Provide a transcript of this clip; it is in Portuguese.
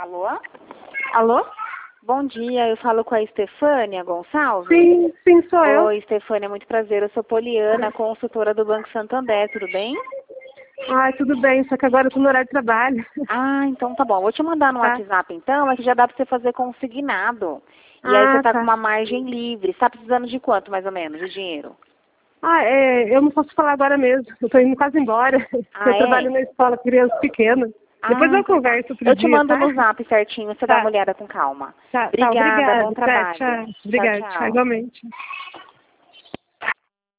Alô? Alô? Bom dia, eu falo com a Estefânia Gonçalves? Sim, sou eu. Oi, Estefânia, muito prazer. Eu sou Poliana, consultora do Banco Santander, tudo bem? Tudo bem, só que agora eu tô no horário de trabalho. Então tá bom. Vou te mandar no Tá. WhatsApp então, é que já dá pra você fazer consignado. E aí você tá com uma margem livre. Você tá precisando de quanto, mais ou menos, de dinheiro? Eu não posso falar agora mesmo. Eu tô indo quase embora. Eu trabalho na escola criança pequena. Depois eu converso outro eu te dia, mando tá? no Zap certinho, você dá uma olhada com calma. Tá, Obrigada, obrigada. bom trabalho. Tchau. Obrigada, Tchau. igualmente.